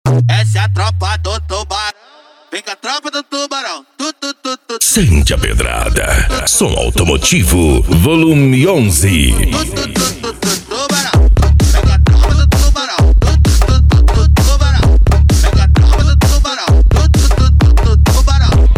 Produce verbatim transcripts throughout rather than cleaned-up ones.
Essa é a tropa do tubarão. Vem com a tropa do tubarão. Tu, tu, tu, tu. Sente a pedrada. Som automotivo, volume onze. Tu, tu, tu, tu, tu, tubarão. Vem com a tropa do tubarão. Tu, tu, tu, tu, tu, tubarão. Vem com a tropa do tubarão. Tu, tu, tu, tu, tu, tubarão.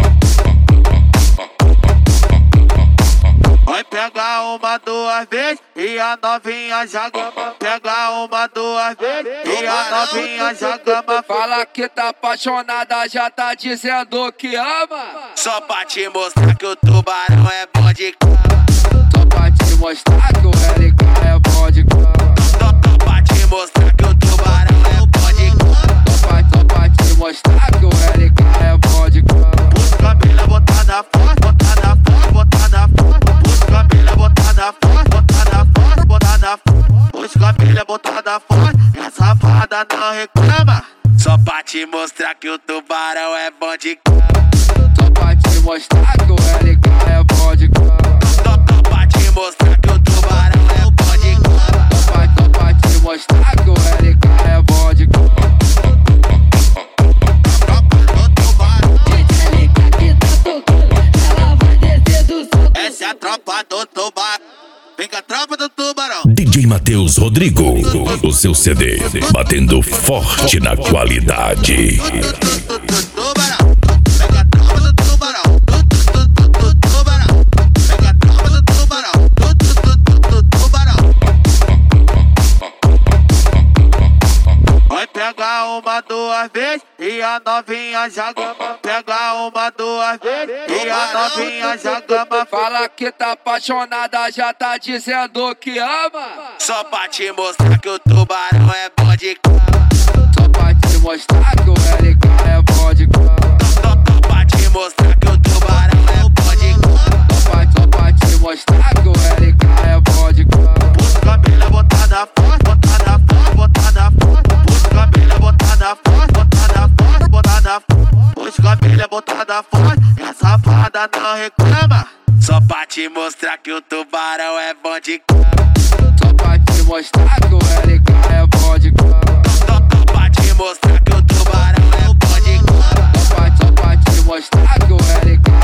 Vai pegar uma, duas vezes e a novinha já gama. Pega uma, duas vezes e a novinha já gama. Fala que tá apaixonada, já tá dizendo que ama. Só pra te mostrar que o tubarão é bom de cama. Só pra te mostrar que o L K é bom de cama. Só pra te mostrar que o tubarão é bom de cama. Só pra, só pra te mostrar que o L K é bom de cama. Os cabelo botada forte, botada forte, botada forte. Os cabelo botada forte, botada forte, botada forte. Os cabelo botada forte, a safada não reclama. Só pra te mostrar que o tubarão é bom de cama. Só pra te mostrar que o L K é bom de cama. Só pra te mostrar que o tubarão é bom de cama. Só pra, só pra te mostrar que o L K é bom de cama. Essa é a tropa do tubarão. Vem com a tropa do tubarão. D J Matheus Rodrigo, o seu C D, batendo forte na qualidade. Tubarão. Vem com a tropa do tubarão. Tubarão. Vem com a tropa do tubarão. Tubarão. Vai pegar uma, duas vezes e a novinha já gama. Pega uma, duas vezes e a novinha já gama. Fala que tá apaixonada, já tá dizendo que ama. Só pra te mostrar que o tubarão é bom de cama. Só pra te mostrar que o L K é bom de cama. Só pra te mostrar que o tubarão é bom de cama. Só pra, só pra te mostrar que o L K é bom de cama. Os cabelo botada forte, botada forte, botada forte. Os cabelo botada forte, botada forte, botada forte. Os cabelo botada forte, e a safada não reclama. Só pra te mostrar que o tubarão é bom de cama. Só pra te mostrar que o L K é bom de cama. Só pra te mostrar que o tubarão é bom de cama. Só pra, só pra te mostrar que o L K